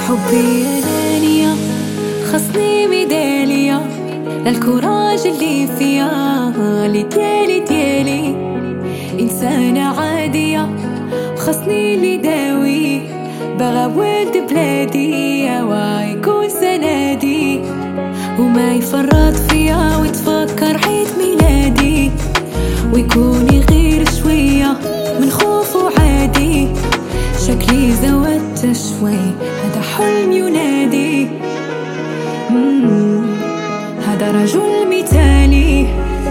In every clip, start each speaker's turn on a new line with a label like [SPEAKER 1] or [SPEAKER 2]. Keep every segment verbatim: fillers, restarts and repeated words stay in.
[SPEAKER 1] حبي أنانية خصني ميدالية للكوراج اللي فيا، اللي ديالي ديالي إنسانة عادية خصني اللي داوي بغا ولد بلادي ويكون سنادي وما يفرط فيا ويتفكر عيد ميلادي ويكون يغير شوية من خوفه عادي. شكلي زودت شوي هذا حلم ينادي، هذا رجل مثالي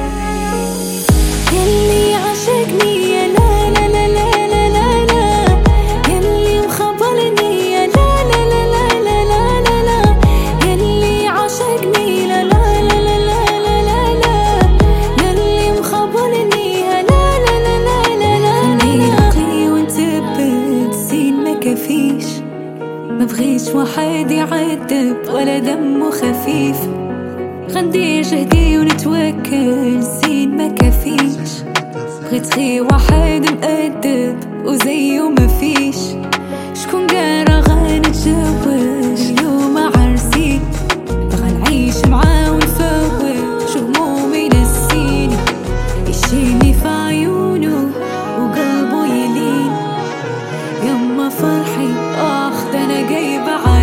[SPEAKER 1] يلي عاشقني يا لا لا لا لا لا لا لا، يلي مخبرني يا لا لا لا لا لا لا لا لا، يلي عاشقني لا لا لا لا لا لا لا، يلي مخبرني يا لا لا لا لا لا لا. خليني نقي ونثبت زين ما كفيش، ما بغيش واحد يعذب ولا دمه خفيف، غندير جهدي ونتوكل زين ما كفيش، بغيت غير واحد مؤدب وزيه مفيش. شكون قارا غنتجوز اليوم عرسي، غنعيش معاه ونفوت شو همومي نسيني، يشيلني في عيونه وقلبه يلين. يما فرحي اخ ده انا جايبه